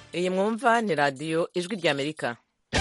iyi mwumva ni radiyo ijwi ry'amerika.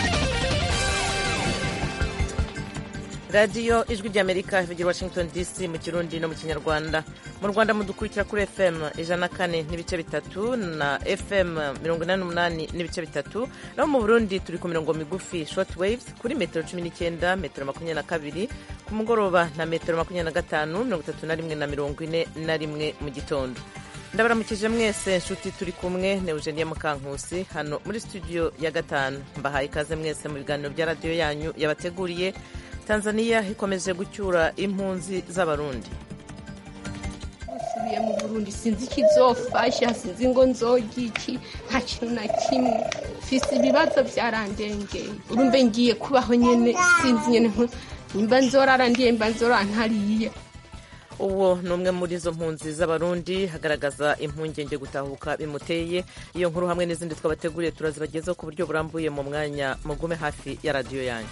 radiyo ijwi ry'amerika ivugira Washington DC mu kirundi no mu kinyarwanda. Mu Rwanda mudukurikira kuri FM 104.3 na FM 88.3, naho mu Burundi turi ku mirongo migufi short waves kuri metero 19, metero 22 ku mugoroba na metero 25, 31 na 41 mu gitondo. Ndabaramukije mwese nshuti, turi kumwe ne Eugenie Mukankusi hano muri studio ya gatanu. Mbahaye ikaze mwese mu biganiro bya radiyo yanyu yabateguriye. Tanzania ikomeje gucyura impunzi z'abarundi. Usubiye mu Burundi sinzi ikizofasha, sinzi ngo nzogiki, nta kintu na kimwe. Fisi ibibazo byarandengeye. Urumve ngiye kubaho nyene, sinzi nyene nimba nzorara ndiye mba nzorantariye. Uwo ni umwe muri izo mpunzi z'abarundi hagaragaza impungenge gutahuka bimuteye. Iyo nkuru hamwe n'izindi twabateguriye turazibagezaho ku buryo burambuye mu mwanya. Mugume hafi ya radiyo yanyu.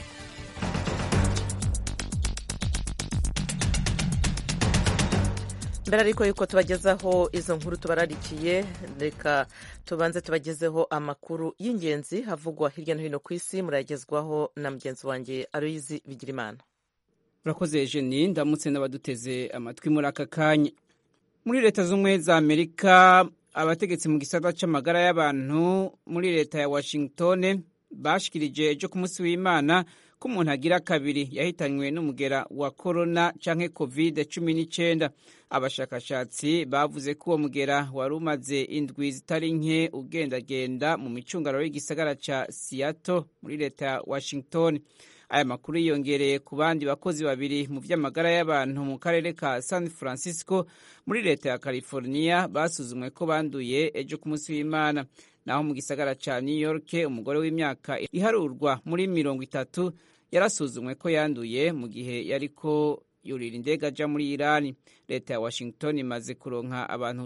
Mbere ariko yuko tubagezaho izo nkuru tubararikiye, reka tubanze tubagezeho amakuru y'ingenzi havugwa hirya no hino ku isi. Murayagezwaho na mugenzi wanjye Aloyizi Bigirimana. Urakoze Eugenie, ndamutse n'abaduteze amatwi muri aka kanya. Muri leta z'ubumwe za Amerika, abategetsi mu gisata c'amagara y'abantu muri leta ya Washington bashikirije ejo ku munsi w'Imana ko umuntu agira kabiri yahitanywe n'umugera wa corona canke COVID-19. Abashakashatsi bavuze ko uwo mugera wari umaze indwi zitari nke ugendagenda mu micungararo y'igisagara ca Seattle muri leta ya Washington. Aya makuru yiyongereye ku bandi bakozi babiri mu vy'amagara y'abantu mu karere ka San Francisco muri leta ya California basuzumwe ko banduye ejo ku munsi w'Imana. Naho mu gisagara ca New York umugore w'imyaka iharurwa muri 30 yarasuzumwe ko yanduye mu gihe yariko yurira indege aja muri Iran. Leta ya Washington imaze kuronka abantu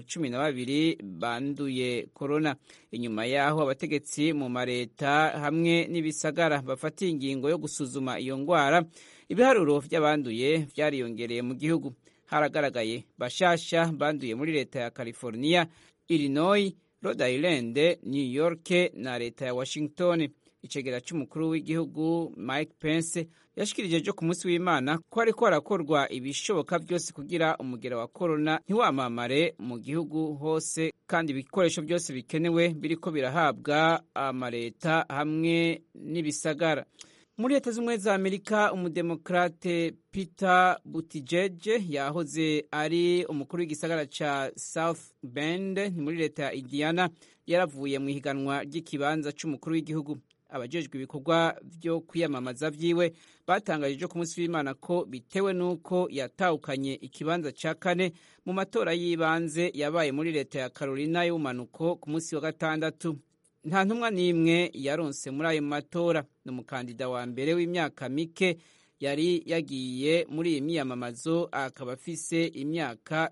12 banduye corona. Inyuma yaho abategetsi mu mareta hamwe n'ibisagara bafatiye ingingo yo gusuzuma iyo ngwara, ibiharuro vy'abanduye vyariyongereye mu gihugu. Haragaragaye bashasha banduye muri leta ya California, Illinois, Rhode Island, New York na leta ya Washington. Icegera c'umukuru w'igihugu Mike Pence yashikirije ejo ku munsi w'Imana ko ariko harakorwa ibishoboka byose kugira umugera wa corona ntiwamamare mu gihugu hose, kandi ibikoresho byose bikenewe biriko birahabwa amareta hamwe n'ibisagara. Muri leta z'ubumwe za Amerika, umudemokrate Peter Buttigieg yahoze ari umukuru w'igisagara ca South Bend muri leta ya Indiana yaravuye mu ihiganwa ry'ikibanza c'umukuru w'igihugu. Abajejwe ibikorwa vyo kwiyamamaza vyiwe batangaje ku munsi w'Imana ko bitewe nuko yatahukanye ikibanza ca kane mu matora y'ibanze yabaye muri leta ya Carolina y'umanuko ku munsi wa gatandatu. Nta ntumwa n'imwe yaronse muri ayo matora. N'umukandida wa mbere w'imyaka mike yari yagiye muri iyi miyamamazo, akaba afise imyaka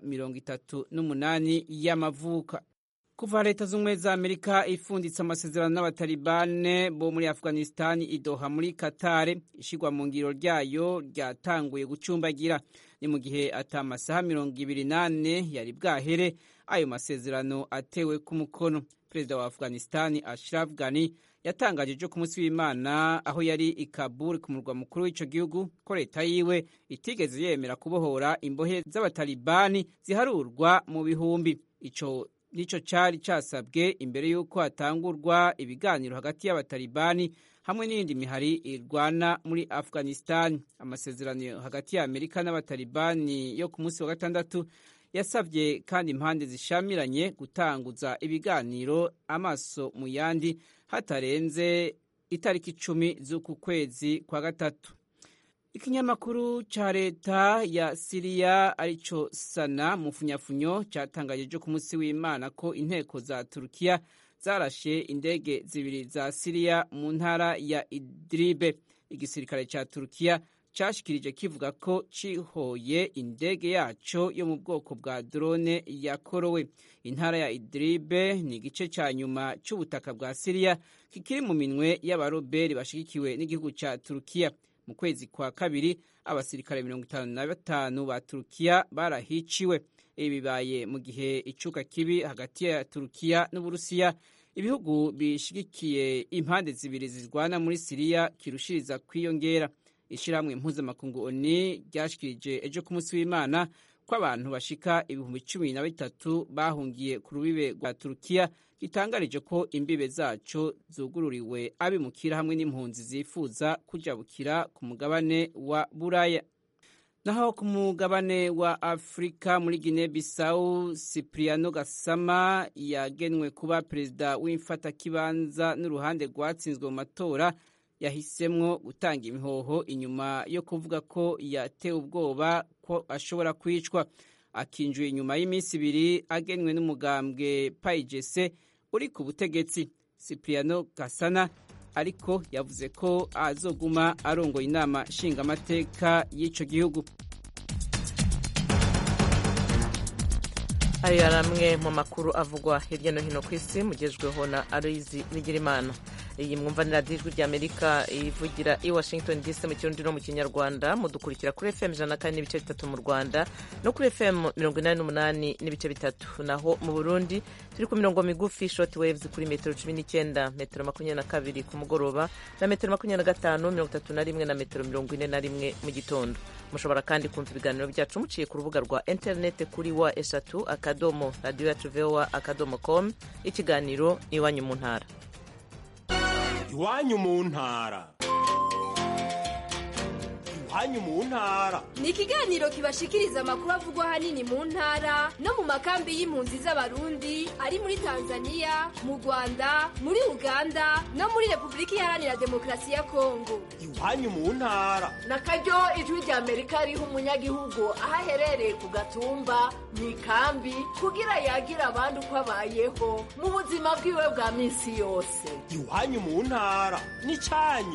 38 y'amavuka. Kuva leta z'ubumwe za Amerika ifunditse amasezerano n'abatalibane bo muri Afghanistan idoha muri Qatar, ishigwa mu ngiro ryayo ryatanguye gucumbagira. Ni mu gihe atamasaha 28 yari bwahere ayo masezerano atewe ku mukono. Perezida wa Afghanistan Ashraf Ghani yatangaje ejo ku munsi w'Imana aho yari i Kabul ku murwa mukuru w'ico gihugu ko leta yiwe itigeze yemera kubohora imbohe z'abatalibani ziharurwa mu bihumbi. Ico nico cari casabwe imbere y'uko hatangurwa ibiganiro hagati y'abatalibani hamwe n'iyindi mihari irwana muri Afghanistan. Amasezerano hagati ya Amerika n'abatalibani yo ku munsi wa gatandatu yasavye kandi impande zishamiranye gutanguza ibiganiro amaso mu yandi hatarenze itariki 10 z'uku kwezi kwa gatatu. Ikinyamakuru ca leta ya Syria arico Sana mu funyafunyo catangaje ejo ku munsi w'Imana ko inteko za Turkiya zarashe indege zibiri za Syria mu ntara ya Idlib. Igisirikare ca Turkiya cashikirije kivuga ko cihoye indege yaco yo mu bwoko bwa drone yakorowe. Intara ya Idlib ni igice ca nyuma c'ubutaka bwa Syria kikiri mu minwe y'abaroberi bashigikiwe n'igihugu ca Turkiya. Mu kwezi kwa kabiri abasirikare 55 ba Turkiya barahiciwe. Ibi bibaye mu gihe icuka kibi hagati ya Turkiya n'Uburusiya ibihugu bishigikiye impande zibiri zirwana muri Siriya kirushiriza kwiyongera. Ishirahamwe mpuzamakungu ONU ryashikirije ejo ku munsi w'Imana ko abantu bashika 13,000 bahungiye ku rubibe rwa Turukiya, gitangarije ko imbibe zaco zugururiwe abimukira hamwe n'impunzi zifuza kujabukira ku mugabane wa Buraya. Naho ku mugabane wa Afrika muri Guinea Bissau, Cipriano Gassama yagenwe kuba perezida w'imfatakibanza n'uruhande rwatsinzwe mu matora yahisemwo gutanga imihoho inyuma yo kuvuga ko yatewe ubwoba ko ashobora kwicwa. Akinjuye inyuma y'iminsi 2 agenwe n'umugambwe PAIGC uri ku butegetsi. Cipriano Gassama ariko yavuze ko azoguma arongoye inama nshingamateka y'ico gihugu. Ayo yaramwe mu makuru avugwa hirya no hino ku isi mugejweho na Aloyizi Bigirimana. Iyi mwumvanira ijwi ry'Amerika ivugira i Washington DC mu kirundi no mu kinyarwanda. Mudukurikira kuri FM 104.3 mu Rwanda no kuri FM 88.3. Naho mu Burundi turi ku mirongo migufi short waves kuri metero 19, metero 22 ku mugoroba na metero 25, 31 na metero 41 mu gitondo. Mushobora kandi kumva ibiganiro byacu muciye ku rubuga rwa internet kuri wa@radioyacu.com. Ikiganiro Iwanyu mu ntara. Iwanyu mu ntara. Iwanyu mu ntara ni ikiganiro kibashikiriza amakuru avugwa hanini mu ntara no mu makambi y'impunzi z'abarundi ari muri Tanzania, mu Rwanda, muri Uganda no muri Republika Iharanira Demokarasi ya Kongo. Iwanyu mu ntara nakaryo ijwi ry'Amerika riha umunyagihugu aho aherereye ku gatumba mu ikambi kugira yagira abandi uko abayeho mu buzima bwiwe bwa minsi yose. Iwanyu mu ntara ni cyanyu.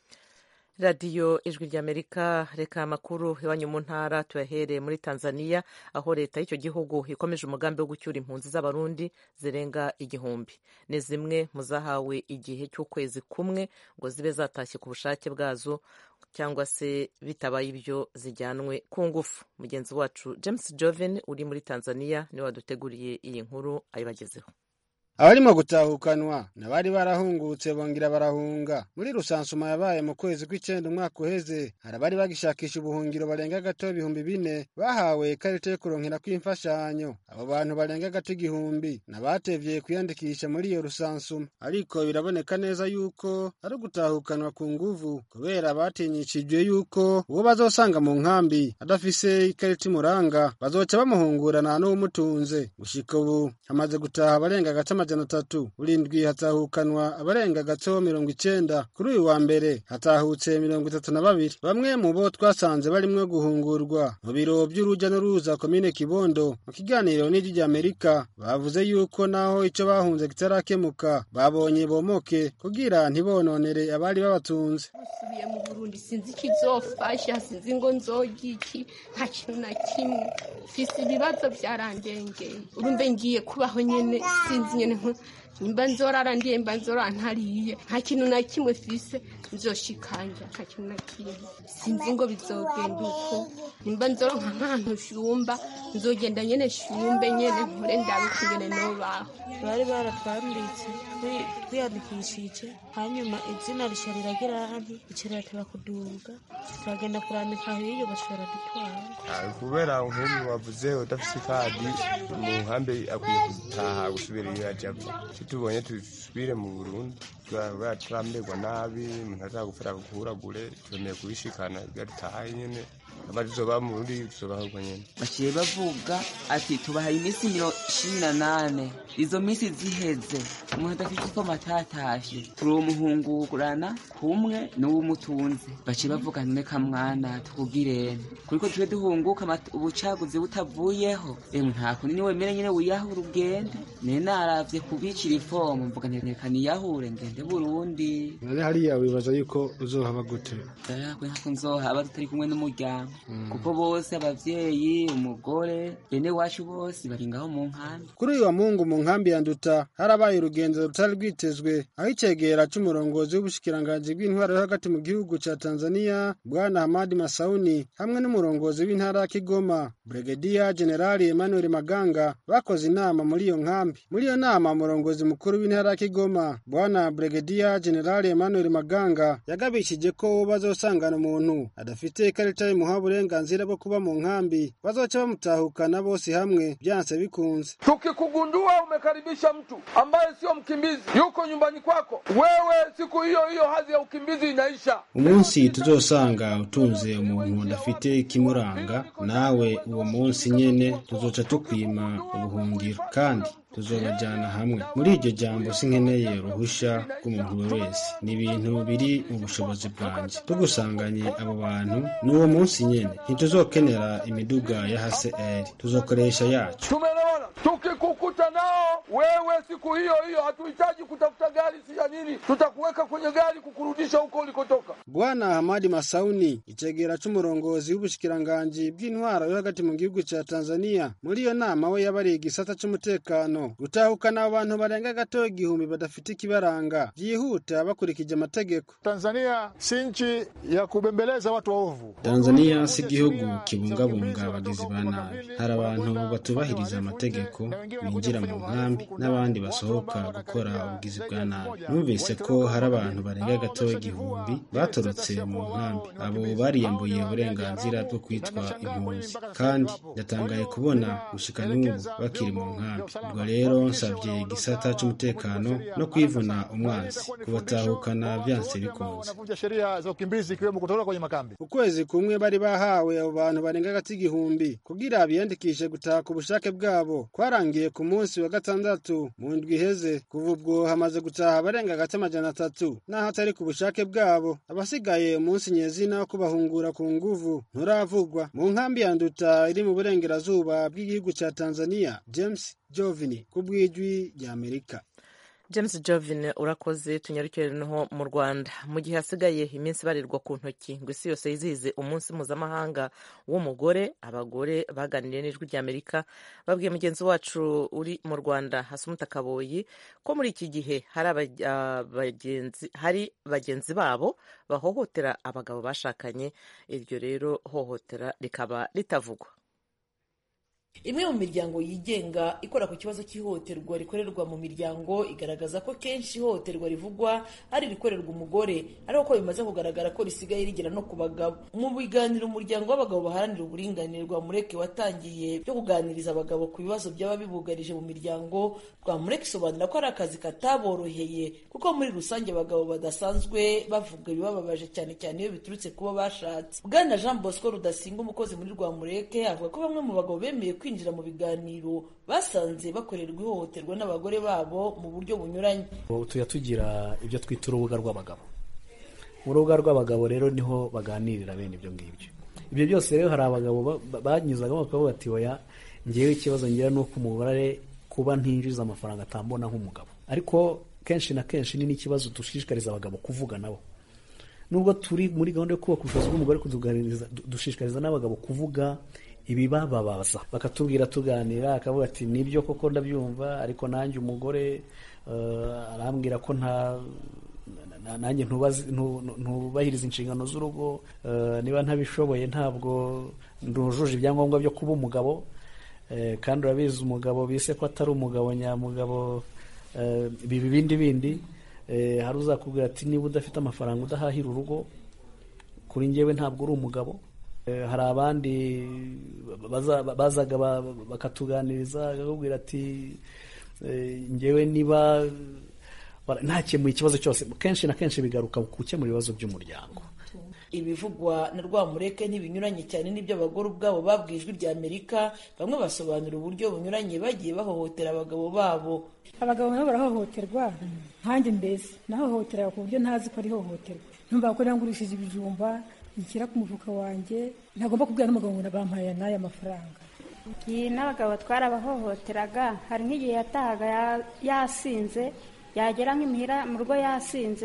Radio ijwi ry'Amerika, reka amakuru Iwanyu mu ntara tuyahere muri Tanzania, aho leta y'icyo gihugu ikomeje umugambi wo gucyura impunzi z'abarundi zirenga 1,000. Ni zimwe mu zahawe igihe cy'ukwezi kumwe ngo zibe zatashye ku bushake bwazo, cyangwa se bitabaye ibyo zijyanwe ku ngufu. Mugenzi wacu James Joven uri muri Tanzania niwe waduteguriye iyi nkuru ayibagezeho. Abarimo gutahukanwa nabari barahungutse bongera barahunga. Muri rusansuma yabaye mu kwezi kw'icenda umwaka uheze, harabari bagishakisha ubuhungiro barenga gato 4,000 bahawe ikarita yo kuronkera kw'imfashanyo. Abo bantu barenga gato 1,000 nabatevye kwiyandikisha muri iyo rusansuma, ariko biraboneka neza yuko ari gutahukanwa ku nguvu kubera batinyishijwe yuko uwo bazosanga mu nkambi adafise ikarita imuranga bazoca bamuhungurana n'umutunze. Gushika ubu hamaze gutaha barenga gato 300. Urindwi hatahukanwa abarenga gato 90. Kuri uyu wa mbere hatahutse 32. Bamwe mu bo twasanze barimwe guhungurwa mu biro by'uruja n'uruza komine Kibondo. Mu kiganiro n'ijwi ry'Amerika bavuze yuko naho ico bahunze kitarakemuka babonye bomoke kugira ntibononere abari babatunze. Usubiye mu Burundi sinzi kizofasha, sinzi ngo nzogiki, nta kintu na kimwe. Fisi ibibazo byarandengeye. Urumve ngiye kubaho nyene sinzi nyene nimba nzorara ndiye mba nzora ntariye, nta kintu na kimwe fise nzoshikanja, nta kintu na kimwe. Sinzi ngo bizogenda uko, nimba nzora nk'ahantu shumba nzogenda nyene shumbe nyene nkore ndabikugene nobaho. Bari baratwanditse twiyandikishije, hanyuma izina rishariragira hantu ikirateba kuduga, turagenda kurandika hiyo bashobora dutwara. Kubera nk'ubu wavuze udafise ikadi mu nkambi akwiye gutaha gusubira iyo yajaga. Tubonye tusubire mu Burundi turamerwa nabi, umuntu azagufata kukuragure, twemeye kubishikana gataha nyene abazoba mu Burundi tuzobaho nyene. Baciye bavuga ati tubahaye iminsi 18, izo minsi ziheze umuntu adafite ko matatashe turi umuhungurana kumwe n'umutunze. Baciye bavuga neka mwana tukugirene kuriko tuje duhunguka ubucaguzi butavuyeho, nta kundi ni wemere nyene wiyahura ugende. Ne naravye kubicira ifomu mvuga neka niyahure ngende Burundi. Nari hariya wibaza yuko uzohaba gute? Yakwe nko nzohaba tutari kumwe n'umuryango. kuko bose abavyeyi umugore bene wacu bose bari ngaho mu nkambi. Kuri uyu wa Mungu mu nkambi ya Nduta harabaye urugendo rutari rwitezwe aho icegera c'umurongozi w'ubushikiranganji bw'intwaro yo hagati mu gihugu ca Tanzania Bwana Hamadi Masauni hamwe n'umurongozi w'intara ya Kigoma Brigadier General Emmanuel Maganga bakoze inama muri iyo nkambi. Muri iyo nama umurongozi mukuru w'intara ya Kigoma Bwana Brigadier General Emmanuel Maganga yagabishije ko bazosangana umuntu adafite ikarita y'umuha uburenganzira bwo kuba mu nkambi bazoca bamutahukana bose hamwe byanse bikunze. Tukikugundua umekaribisha mtu ambaye sio mkimbizi yuko nyumbani kwako, wewe siku hiyo hiyo hadhi ya ukimbizi inaisha. Umunsi tuzosanga utunze umuntu adafite ikimuranga, nawe uwo munsi nyene tuzoca tukwima ubuhungiro kandi tuzobajana hamwe. Muri iryo jambo sinkeneye uruhusha rw'umuntu wese, ni ibintu biri mu bushobozi bwanje. Tugusanganye abo bantu n'uwo munsi nyene ntituzokenera imiduga ya HCR, tuzokoresha yacu. Tumeelewana? Tukikukuta nao wewe siku hiyo hiyo hatuhitaji kutafuta gari si ya nini, tutakuweka kwenye gari kukurudisha huko ulikotoka. Bwana Hamadi Masauni icegera c'umurongozi w'ubushikiranganji bw'intwaro yo hagati mu gihugu ca Tanzania muri iyo nama we yabari igisata c'umutekano gutahukana abantu barenga gato igihumbi badafite ikibaranga vyihuta bakurikije amategeko. Tanzania si nchi ya kubembeleza watu waovu. Tanzania si gihugu kibungabunga abagizi ba nabi. Hari abantu batubahiriza amategeko binjira mu nkambi n'abandi basohoka gukora ubugizi bwa nabi. Numvise ko hari abantu barenga gato igihumbi batorotse mu nkambi. Abo bariyambuye uburenganzira bwo kwitwa impunzi kandi ndatangaye kubona gushika n'ubu bakiri mu nkambi. Ubwo rero nsabye igisata c'umutekano no kwivuna umwanzi kubatahukana byanse bikunze. Ukwezi kumwe bari bahawe abo bantu barenga gati igihumbi kugira biyandikishe gutaha ku bushake bwabo kwarangiye ku munsi wa gatandatu mu ndwi iheze. Kuva ubwo hamaze gutaha barenga gati 300 naho atari ku bushake bwabo. Abasigaye umunsi nyezina wo kubahungura ku nguvu nturavugwa. Mu nkambi ya Nduta iri mu burengerazuba bw'igihugu ca Tanzania, James Jovini kubwijwi rya Amerika. James Jovin urakoze. Tunyarukire no mu Rwanda mu gihe hasigaye iminsi barirwa ku ntoki ngo isi yose yizihize umunsi mpuzamahanga w'umugore. Abagore baganiriye n'ijwi rya Amerika babwiye mugenzi wacu uri mu Rwanda Hasumuta Kaboyi ko muri iki gihe hari bagenzi babo bahohotera abagabo bashakanye. Iryo rero hohotera rikaba ritavugwa. Imwe mu miryango yigenga ikora ku kibazo cy'ihohoterwa rikorerwa mu miryango igaragaza ko kenshi ihohoterwa rivugwa ari rikorerwa umugore, ariko ko bimaze kugaragara ko risigaye rigera no ku bagabo. Mu biganiro umuryango w'abagabo baharanira uburinganire rwa Mureke watangiye byo kuganiriza abagabo ku bibazo byaba bibugarije mu miryango, rwa Mureke isobanura ko ari akazi kataboroheye kuko muri rusange abagabo badasanzwe bavuga ibibababaje cyane cyane iyo biturutse kuba bashatse. Bwana Jean Bosco Rudasinga umukozi muri rwa Mureke avuga ko bamwe mu bagabo bemeye kwinjira mu biganiro basanze bakorerwa ihohoterwa n'abagore babo mu buryo bunyuranye. Tuya tugira ibyo twita urubuga rw'abagabo. Mu rubuga rw'abagabo rero niho baganirira bene ibyo ngibyo. Ibyo byose rero hari abagabo banyuzagamo bakavuga ati oya, ngewe ikibazo ngira nuko umugore kuba ntinjiza amafaranga atambona nk'umugabo. Ariko kenshi na kenshi ni n'ikibazo dushishikariza abagabo kuvuga nabo. Nubwo turi muri gahunda yo kubaka ubushobozi bw'umugore kutuganiriza, dushishikariza n'abagabo kuvuga ibibababaza, bakatubwira tuganira, akavuga ati nibyo koko ndabyumva, ariko nanjye umugore arambwira ko nanjye ntubahiriza inshingano z'urugo, niba ntabishoboye ntabwo ndujuje ibyangombwa byo kuba umugabo, kandi urabizi umugabo bise ko atari umugabo nyamugabo, bindi hari uzakubwira ati niba udafite amafaranga udahahira urugo, kuri njyewe ntabwo uri umugabo. Hari abandi bazaga bakatuganiriza bakakubwira ati njyewe niba ntakemuye ikibazo cyose. Kenshi na kenshi bigaruka ku gukemura ibibazo by'umuryango. Ibivugwa na Rwamureke ntibinyuranye cyane n'ibyo abagore ubwabo babwiye ijwi rya Amerika. Bamwe basobanura uburyo bunyuranye bagiye bahohotera abagabo babo. Abagabo nabo barahohoterwa, nkanjye mbese nahohoteraga ku buryo ntazi ko ari hohoterwa. Numva ko nangurishije ibijumba ikira ku mufuka wanjye, ntagomba kubwira n'umugabo ngo bampaye n'aya mafaranga. N'abagabo twarabahohoteraga. Hari nk'igihe yatahaga yasinze, yagera nk'imuhira mu rugo yasinze,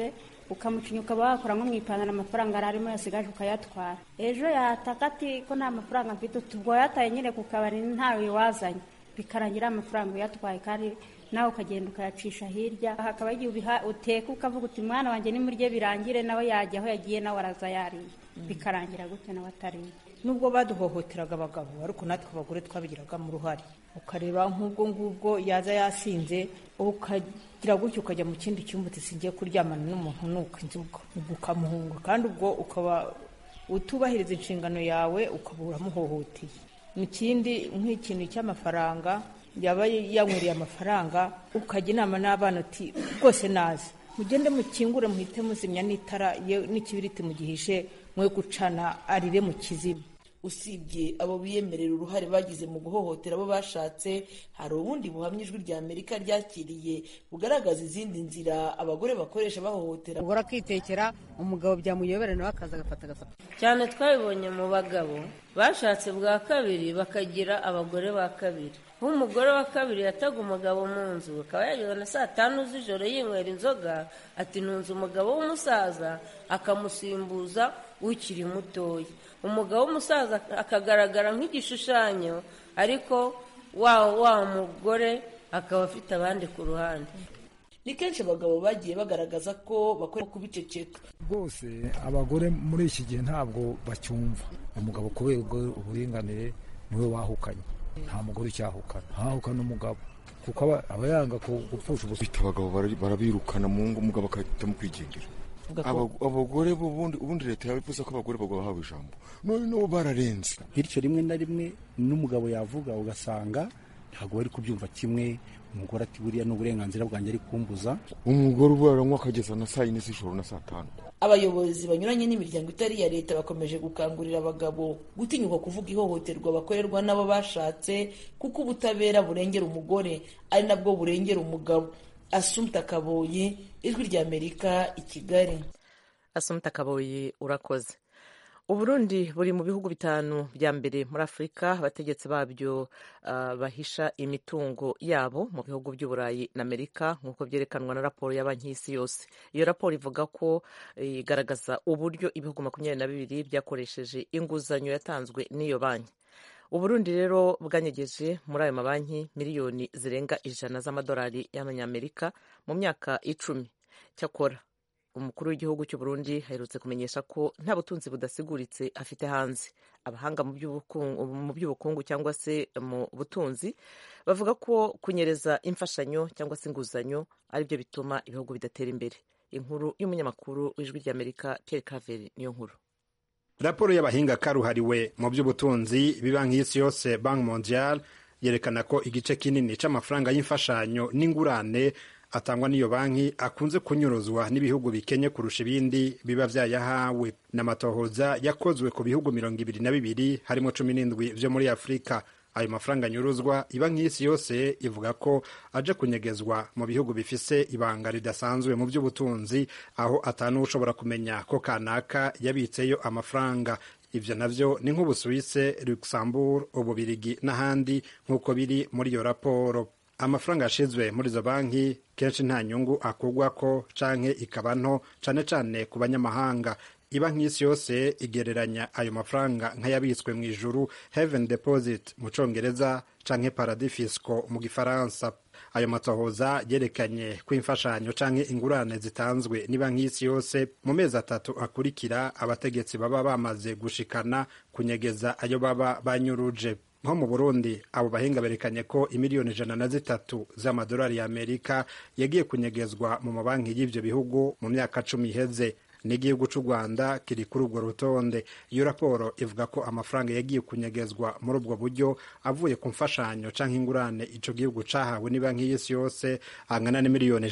ukamucinya ukaba wakora nko mu ipantaro amafaranga arimo yasigaje ukayatwara, ejo yataka ati ko nta mafaranga mfite, ubwo yataye nyine ku kabari ntawe wazanye, bikarangira amafaranga uyatwaye kandi nawe ukagenda ukayacisha hirya. Hakaba igihe uteka ukavuga uti mwana wanjye nimurye birangire, nawe yajya aho yagiye nawe araza yariye, bikarangira gute nawe atariye. Nubwo baduhohoteraga abagabo ariko natwe abagore twabigiragamo uruhare, ukareba nk'ubwo ngubwo yaza yasinze ukagira gutyo ukajya mu kindi cyumba uti singiye kuryamana n'umuntu nuko inzoga, ukamuhunga kandi ubwo ukaba utubahiriza inshingano yawe ukaba uramuhohoteye. Mu kindi nk'ikintu cy'amafaranga, yaba yanyweriye amafaranga ukajya inama n'abana uti rwose nazi mugende mukingure muhite muzimya n'itara n'ikibiriti mugihishe mwe gucana arire mu kizima. Usibye abo biyemerera uruhare bagize mu guhohotera abo bashatse, hari ubundi buhamya Ijwi rya Amerika ryakiriye bugaragaza izindi nzira abagore bakoresha bahohotera. Umugore akitekera, umugabo byamuyobera nawe akaza agafata agasapa. Cyane twabibonye mu bagabo bashatse bwa kabiri bakagira abagore ba kabiri. Nk'umugore wa kabiri yataga umugabo mu nzu, akaba yageze na 5 z'ijoro yinywera inzoga, ati ntunze umugabo w'umusaza, akamusimbuza ukiri mutoya. Umugabo w'umusaza akagaragara nk'igishushanyo, ariko wa mugore akaba afite abandi ku ruhande. Ni kenshi abagabo bagiye bagaragaza ko bakora kubiceceka. Rwose abagore muri iki gihe ntabwo bacyumva. Umugabo kubera uburinganire niwe wahukanye, nta mugore ucyahukana, hahukana umugabo kuko aba yanga gupfusha ubusa. Abagabo barabirukana mu ngo, umugabo akahitamo kwigendera. Abagore ubundi leta yabivuze ko abagore bahawe ijambo, none nabo bararenze. Bityo rimwe na rimwe n'umugabo yavuga ugasanga ntabwo bari kubyumva kimwe. Umugore ati buriya n'uburenganzira bwanjye ari kumbuza. Umugore ubaranywa akageza na 4 z'ijoro na 5. Abayobozi banyuranye n'imiryango itari iya leta bakomeje gukangurira abagabo gutinyuka kuvuga ihohoterwa bakorerwa n'abo bashatse, kuko ubutabera burengera umugore ari nabwo burengera umugabo. Assumpta Kaboyi, Ijwi rya Amerika, i Kigali. Assumpta Kaboyi, urakoze. Uburundi buri mu bihugu 5 bya mbere muri Afurika abategetsi babyo bahisha imitungo yabo mu bihugu by'Uburayi na Amerika, nk'uko byerekanwa na raporo ya Banki y'Isi yose. Iyo raporo ivuga ko igaragaza uburyo ibihugu 22 byakoresheje inguzanyo yatanzwe n'iyo banki. Uburundi rero bwanyegeje muri ayo mabanki miliyoni zirenga 100 z'amadolari y'amanyamerika mu myaka 10. Cyakora umukuru w'igihugu cy'u Burundi aherutse kumenyesha ko nta butunzi budasiguritse afite hanze. Abahanga mu by'ubukungu cyangwa se mu butunzi bavuga ko kunyereza imfashanyo cyangwa se inguzanyo aribyo bituma ibihugu bidatera imbere. Inkuru y'umunyamakuru w'Ijwi ry'Amerika Pierre Claver niyo nkuru. Raporo y'abahinga karuhariwe mu by'ubutunzi Banki y'Isi yose, Bank Mondial, yerekana ko igice kinini c'amafaranga y'imfashanyo n'ingurane atangwa n'iyo banki akunze kunyuruzwa n'ibihugu bikenye kurusha ibindi biba vyayahawe. N'amatohoza yakozwe ku bihugu 22 harimo 17 vyo muri Afrika. Ayo mafaranga nyuruzwa Banki y'Isi yose ivuga ko aje kunyegezwa mu bihugu bifise ibanga ridasanzwe mu by'ubutunzi, aho atanu ushobora kumenya ko kanaka yabitseyo amafaranga. Ivyo navyo ni nk'Ubusuwise, Luxembourg, Ububirigi n'ahandi nk'uko biri muri iyo raporo. Amafaranga ashizwe muri izo banki kenshi nta nyungu akugwako canke ikaba nto, cane cane ku banyamahanga. Banki y'Isi yose igereranya ayo mafaranga nk'ayabitswe mu ijuru, heaven deposit mu Congereza canke paradis fiscal mu Gifaransa. Ayo matohoza yerekanye ko imfashanyo canke ingurane zitanzwe Banki y'Isi yose mu mezi 3 akurikira abategetsi baba bamaze gushikana kunyegeza ayo baba banyuruje. Nko mu Burundi abo bahinga berekanye ko imiliyoni 103 z'amadolari y'Amerika yagiye kunyegezwa mu mabanki y'ivyo bihugu mu myaka 10 iheze. N'igihugu cy'u Rwanda kiri kuri urwo rutonde. Iyo raporo ivuga ko amafaranga yagiye kunyegezwa muri ubwo buryo avuye ku mfashanyo canke ingurane ico gihugu cahawe Banki y'Isi yose angana n'imiliyoni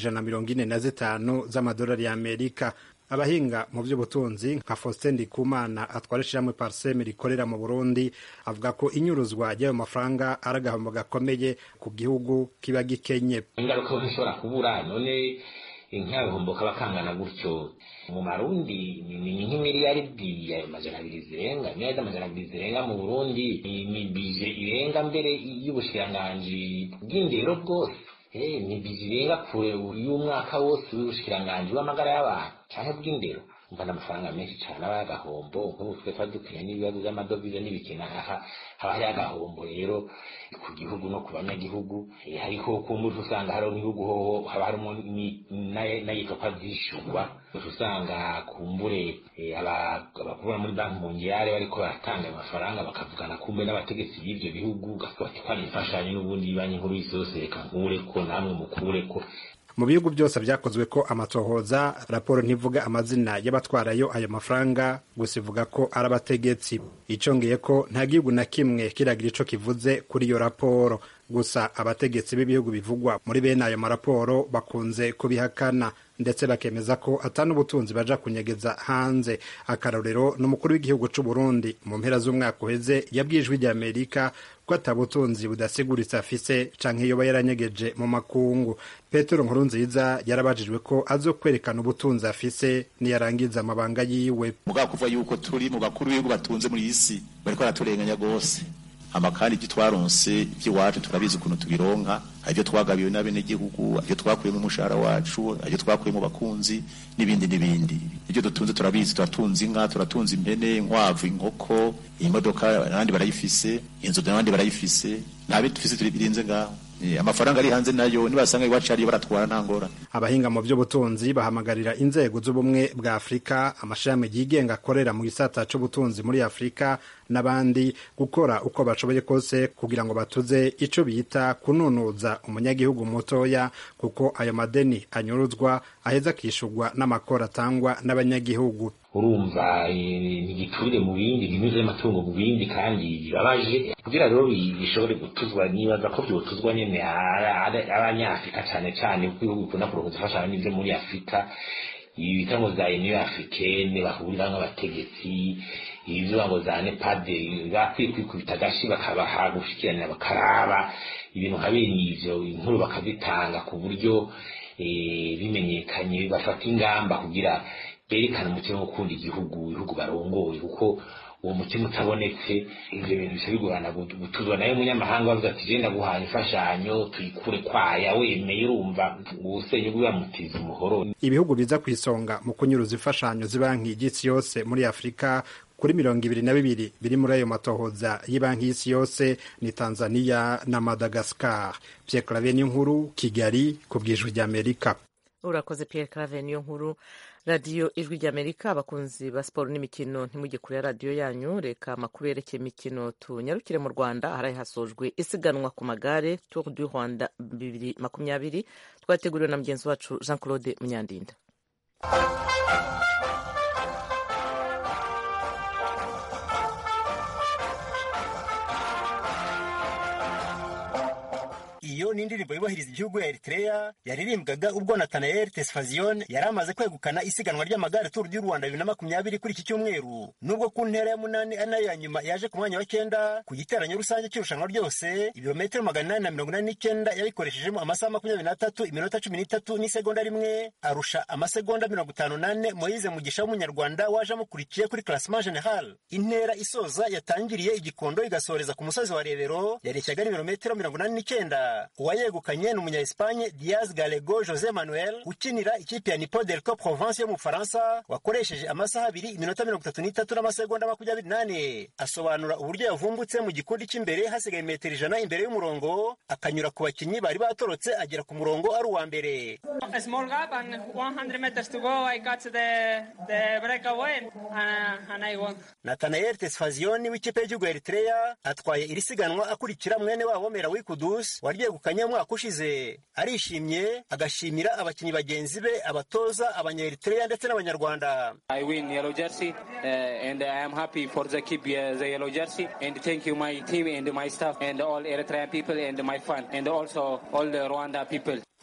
145 z'amadolari y'Amerika. Abahinga mu by'ubutunzi nka Faustin Ndikumana atwara ishyirahamwe Parsem rikorera mu Burundi avuga ko inyuruzwa ry'ayo mafaranga ari agahombo gakomeye ku gihugu kiba gikenye. Ingaruka zishobora kubura, none nk'agahombo kaba kangana gutyo mu Marundi ni nk'imiliyaridi amajana 2 zirenga, miliyaridi amajana 2 zirenga mu Burundi ni bije irenga mbere y'ubushikiranganji bw'indero bwose. ni bizirenga kure y'umwaka wose w'ubushikiranganje w'amagara y'abantu canke bw'indero umva n'amafaranga menshi cane aba y'agahombo nk'ubu twe twadukanye n'ibibazo vy'amadovize n'ibikena haba hari agahombo rero ku gihugu no ku banyagihugu hariho kumbuza usanga hariho n'ibihugu hoho haba harimo n'ayitwa vyishurwa usanga kumbure abakubura muri banki mondiale bariko baratanga amafaranga bakavugana kumbe n'abategetsi b'ivyo bihugu ugasaba ati kwari imfashanyo n'ubundi banki nkuru y'isi yose reka nkureko namwe mukureko. Mu bihugu byose vyakozwe ko amatohoza, raporo ntivuga amazina y'abatwarayo ayo mafaranga, gusa ivuga ko ari abategetsi. Icongeye ko nta gihugu na kimwe kiragira ico kivuze kuri iyo raporo, gusa abategetsi b'ibihugu bivugwa muri bene ayo maraporo bakunze kubihakana ndetse bakemeza ko atanu ubutunzi baja kunyegeza hanze. Akarorero n'umukuru w'igihugu c'u Burundi mu mpera z'umwaka uheze yabwijwe ry'Amerika ko atabutunzi budasiguritse afise canke yoba yaranyegeje mu makungu. Petero Nkurunziza yarabajijwe ko azokwerekana ubutunzi afise niyarangiza amabanga yiwe. Mugabo kuva yuko turi mu bakuru b'ibihugu batunze muri isi bariko baraturenganya gose. Amakandi twaronse iby'iwacu turabizi ukuntu tubironka, ibyo twagabiwe n'abenegihugu, ibyo twakuye mu mushahara wacu, ibyo twakuye mu bakunzi n'ibindi n'ibindi. Ibyo dutunze turabizi, turatunze inka, turatunze impene, inkwavu, inkoko, imodoka n'abandi barayifise, inzu n'abandi barayifise, nabe dufise turibirinze ngaho. Amafaranga ari hanze nayo nibasanga iwacu ari baratwara ntangora. Abahinga mu by'ubutunzi bahamagarira inzego z'ubumwe bwa Afrika, amashami yigenga akorera mu gisata c'ubutunzi muri Afrika n'abandi gukora uko bashoboye kose kugira ngo batuze ico bita kununuza umunyagihugu mutoya, kuko ayo madeni anyuruzwa aheza kishurwa n'amakora atangwa n'abanyagihugu. Urumva ntigiturire mu bindi binyuze amatungo mu bindi kandi birabaje kugira rero bishobore gutuzwa nibaza ko byotuzwa nyene abanyafrika cane cane kuko ibihugu bikunda kurongoza ifashanyo n'ivyo muri Afrika ibi bita ngo za Union Africaine bahurira nk'abategetsi ivyo ngo za NEPAD bakwiye kwikubita agashi bakabaha gushikirana bakaraba ibintu habiri ivyo inkuru bakazitanga ku buryo bimenyekanye bafata ingamba kugira berekana umutima wo gukunda ibihugu barongoye, kuko uwo mutima utabonetse ivyo bintu bisa bigorana gutuzwa nayo munyamahanga bavuga ati je ndaguhaye imfashanyo tuyikure kwaya wemeye urumva ubusenyi bw'amutiza umuhoro. Ibihugu biza kwisonga mu kunyuruza imfashanyo z'ibanki y'isi yose muri Afrika kuri 22 biri muri ayo matohoza y'ibanki y'isi yose ni Tanzania na Madagascar. Pierre Claver Niyonkuru, Kigali, ku bw'Ijwi ry'Amerika. Urakoze Pierre Claver Niyonkuru. Radio Ijwi ry'Amerika, abakunzi ba siporo n'imikino ntimujye kure ya radio yanyu, reka amakuru yerekeye imikino tunyarukire mu Rwanda. Haraye hasojwe isiganwa ku magare Tour du Rwanda 2020 twateguriwe na mugenzi wacu Jean Claude Munyandinda. Iyo ni indirimbo yubahiriza igihugu ya Eritrea yaririmbwaga ubwo Nathanael Tesfazion yari amaze kwegukana isiganwa ry'amagare Tour du Rwanda 2020 kuri iki cyumweru. Nubwo ku ntera ya 8 ari nayo ya nyuma yaje ku mwanya wa 9 ku giteranyo rusange cy'irushanwa ryose, ibirometero 889 yabikoreshejemo amasaha 23 iminota 13 n'isegonda rimwe, arusha amasegonda 58 Moise Mugisha w'umunyarwanda waje amukurikiye kuri classement general. Intera isoza yatangiriye igikondo igasoreza ku musozi wa Rebero yareshyaga ibirometero 89. Uwayegukanye n'umunya Espagne Diaz Gallego Jose Manuel ukinira ikipe ya Nipo Delco Provence yo mu Faransa wakoresheje amasaha 2 iminota 33 n'amasegonda 28. Asobanura uburyo yavumbutse mu gikundi cy'imbere hasigaye metero 100 imbere y'umurongo, akanyura ku bakinyi bari batorotse agera ku murongo ari uwa mbere. A small gap and 100 meters to go. I got the breakaway and I won. Nathanael Tesfazion w'ikipe y'igihugu ya Eritrea atwaye iri siganwa akurikira mwene wabo Merawi Kudus waryegukanye umwaka ushize. Arishimye agashimira abakinyi bagenzi be, abatoza, abanya-Eritrea ndetse n'abanyarwanda. I win yellow jersey and I am happy for the keep the yellow jersey and thank you my team and my staff and all Eritrean people and my fan and also all the Rwanda people.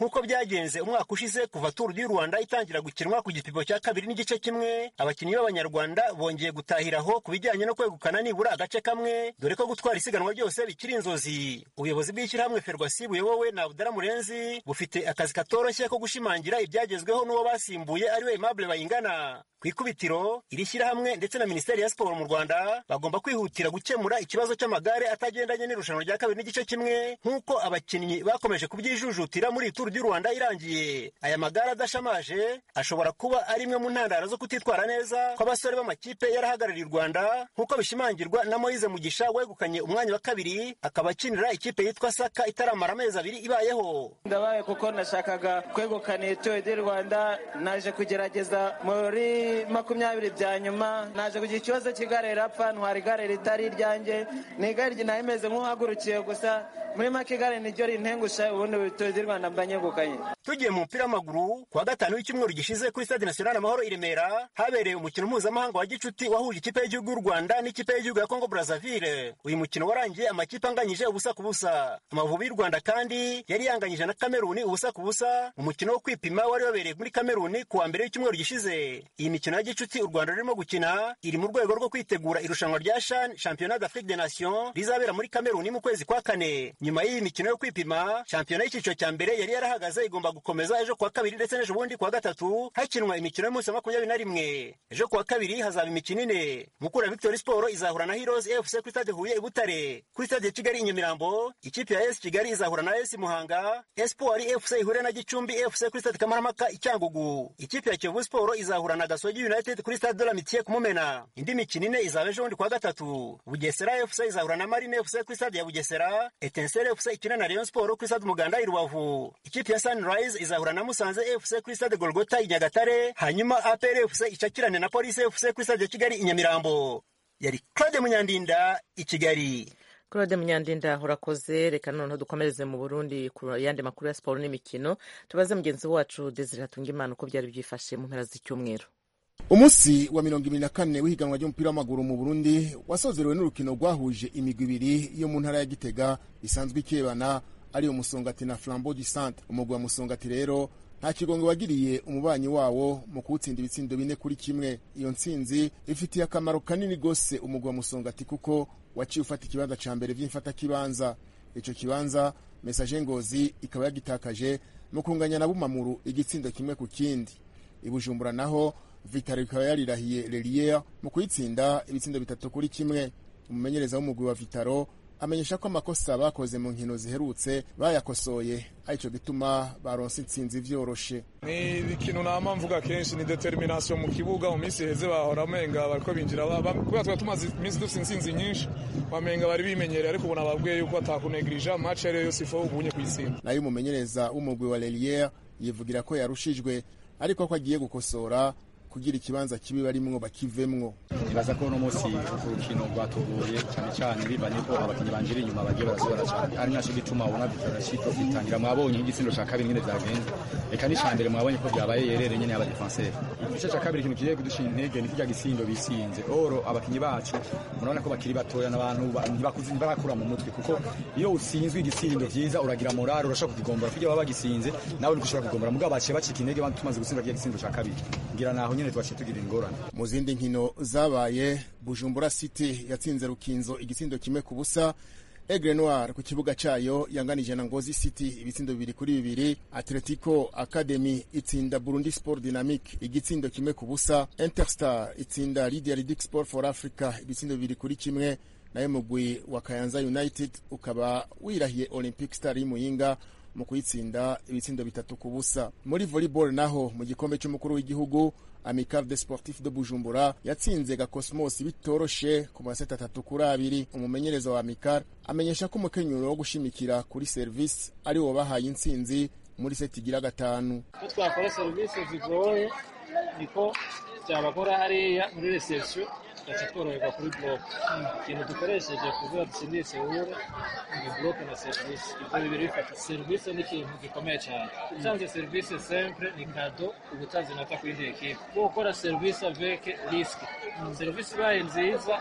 nk'uko byagenze umwaka ushize kuva Tour du Rwanda itangira gukinwa ku gipimo cya 2.1, abakinnyi b'Abanyarwanda bongeye gutahiraho ku bijyanye no kwegukana nibura agace kamwe, dore ko gutwara isiganwa ryose bikiri inzozi. Ubuyobozi bw'ishyirahamwe Ferwacy buyobowe na Abdallah Murenzi bufite akazi katoroshye ko gushimangira ibyagezweho n'uwo basimbuye ariwe Aimable Bayingana. Ku ikubitiro iri shyirahamwe ndetse na Minisiteri ya Siporo mu Rwanda bagomba kwihutira gukemura ikibazo cy'amagare atagendanye n'irushanwa rya 2.1 nk'uko abakinnyi bakomeje kubyijujutira muri Tour du Rwanda irangiye. Aya magare adashamaje ashobora kuba ari imwe mu ntandaro zo kutitwara neza kw'abasore b'amakipe yarahagarariye u Rwanda nk'uko bishimangirwa na Moise Mugisha wegukanye umwanya wa 2 akaba akinira ikipe yitwa Saka itaramara amezi 2 ibayeho. Ndabaye kuko nashakaga kwegukana Tour du Rwanda, naje kugerageza muri 20 bya nyuma, naje kugira ikibazo cy'igare rapfa, ntwara igare ritari ryanjye, ni igare ryinahemeze nk'uhagurukiye gusa muri make igare niryo rintengusha, ubundi Tour du Rwanda mbanyegukanye. Tugiye mu mupira w'amaguru kuwa gatanu w'icyumweru gishize kuri Stade National Amahoro i Remera habereye umukino mpuzamahanga wa gicuti wahuje ikipe y'igihugu y'u Rwanda n'ikipe y'igihugu ya Congo Brazzaville. Uyu mukino warangiye amakipe anganyije ubusa ku busa. Amavubi y'u Rwanda kandi yari yanganyije na Cameroon ubusa ku busa mu mukino wo kwipima wari wabereye muri Cameroon kuwa mbere w'icyumweru gishize. Iyi mikino ya gicuti u Rwanda rurimo gukina iri mu rwego rwo kwitegura irushanwa rya CHAN Championnat d'Afrique des Nations rizabera muri Cameroon mu kwezi kwa 4. Nyuma y'iyi mikino yo kwipima, shampiyona y'icyiciro cya mbere yari yarahagaze igomba gukomeza ejo kuwa 2 ndetse n'ejo bundi kuwa 3 hakinwa imikino y'umunsi wa 21. Ejo kuwa 2 hazaba imikino 4. Mukura Victory Sport izahura na Heroes FC kuri Stade Huye i Butare. Kuri Stade Kigali i Nyamirambo ikipe ya AS Kigali izahura na AS Muhanga. Espoir FC ihure na Gicumbi FC kuri Stade Kamarampaka i Cyangugu. Ikipe ya Kiyovu Sport izahura na Gasogi United kuri Stade de la Mitié ku Mumena. Indi mikino 4 izaba ejo bundi kuwa 3. Bugesera FC izahura na Marine FC kuri Stade ya Bugesera. Etincelle FC ikina na Rayon Sport kuri Stade Muganda i Rubavu. Ikipe ya Sunrise izahura na Musanze FC kuri Stade Golgota i Nyagatare. Hanyuma APR FC icakirane na Police FC kuri Stade Kigali i Nyamirambo. Yari Claude Munyandinda i Kigali. Claude Munyandinda urakoze. Reka noneho dukomereze mu Burundi ku yandi makuru ya siporo n'imikino, tubaze mugenzi wacu Desire Hatungimana uko byari byifashe mu mpera z'icyumweru. Umusi wa 24 w'ihiganwa ry'umupira w'amaguru mu Burundi wasozerewe n'urukino rwahuje imigwi ibiri yo mu ntara ya Gitega isanzwe ikebana ari Musongati na Flambeau du Centre. Umugwi wa Musongati rero nta kigongo wagiriye umubanyi wawo mu kuwutsinda ibitsindo 4-1. Iyo ntsinzi ifitiye akamaro kanini gose umugwi wa Musongati kuko waciye ufata ikibanza ca mbere vy'imfata kibanza. Ico kibanza Message Ngozi ikaba yagitakaje mu kunganya na Bumamuru igitsindo 1-0. Ibujumbura naho Vitaro ikaba yarirahiye Lelier mu kuyitsinda ibitsindo 3-1. Umumenyereza w'umugwi wa Vitaro amenyesha ko amakosa bakoze mu nkino ziherutse bayakosoye, arico gituma baronse intsinzi vyoroshe. Ni ikintu nama mvuga kenshi ni determination mu kibuga. Mu minsi heze bahora amenga bariko binjira kubera twa tumaze iminsi dufite intsinzi nyinshi, bamenga bari bimenyereye, ariko ubona babwiye yuko atakunegrija match yari yose ifo ubunye kuyitsinda. Nayo umumenyereza w'umugwi wa Lelier yivugira ko yarushijwe, ariko ko agiye gukosora kugira ikibanza kibi barimwo bakivemwo. Nibaza ko no munsi urukino rwatuguye cyane cyane bibanye ko abakinyi banjira inyuma bagiye barasubira cyane, ari naco gituma ubona bitarashito bitangira. Mwabonye igitsindo ca kabiri nyine vyagenze, reka ni cambere mwabonye ko byabaye yerere nyene aba defenseur. Igice ca kabiri kintu kigiye kudushinga intege ni kirya gitsindo bisinze oro abakinyi bacu, murabona ko bakiri batoya n'abantu ntibakuzi barakura mu mutwe, kuko iyo usinzwe igitsindo vyiza uragira morale, urashaka kugigombora kugira baba bagisinze nawe nikushaka kugigombora, mugabo baciye bacika intege tumaze gutsinda kirya gitsindo ca kabiri, ngira naho nyene twaciye tugira ingorane. Mu zindi nkino zabaye Bujumbura City yatsinze Rukinzo igitsindo 1-0. Aigle Noir ku kibuga cayo yanganije na Ngozi City ibitsindo 2-2. Atletico Academy itsinda Burundi Sport Dynamique igitsindo 1-0. Interstar itsinda Lydia Ridic Sport for Africa ibitsindo 2-1. Nayo mugwi wa Kayanza United ukaba wirahiye Olympic Star y'Imuyinga mu kuyitsinda ibitsindo 3-0. Muri volleyball naho mu gikombe cy'umukuru w'igihugu Amical des Sportifs de Bujumbura yatsinze Gakosmos bitoroshe ku maseta 3-2. Umumenyereza wa Amical amenyesha ko umukenyuro wo gushimikira kuri service ari wo bahaye intsinzi muri seti igira 5. Ko twakora service zigoye niko cyabakora hariya muri reception tworoherwa kuri block. Ikintu dukoresheje kugira dutsindire Seoul ni block na service. Ibyo bibiri bifata service ni ikintu gikomeye cyane. Utanze service simple ni kado ubutazi nata kuri equipe. Gukora service avec risque. Service baye nziza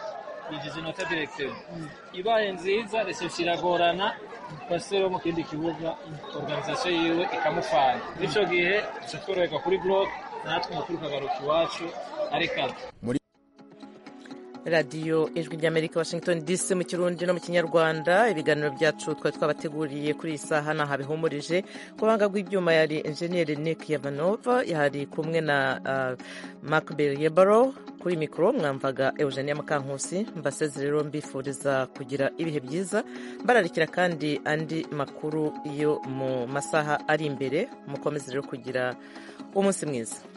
yinjiza inota directeur ibaye nziza reception iragorana pasiteri wo mu kindi kibuga organisation yiwe ikamufana ico gihe tutoroherwa kuri block natwe umupira ukagaruka iwacu ariko radiyo ijwi ry'amerika washington dc mu kirundi no mu kinyarwanda ibiganiro byacu twari twabateguriye kuri iyi saha ntaho bihumurije ku buhanga bw'ibyuma yari enjeniyeri nick yavanova yari kumwe na macbel yebaro kuri mikoro mwamvaga eugenia mukankusi mbaseze rero mbifuriza kugira ibihe byiza mbararikira kandi andi makuru yo mu masaha ari imbere mukomeze rero kugira umunsi mwiza.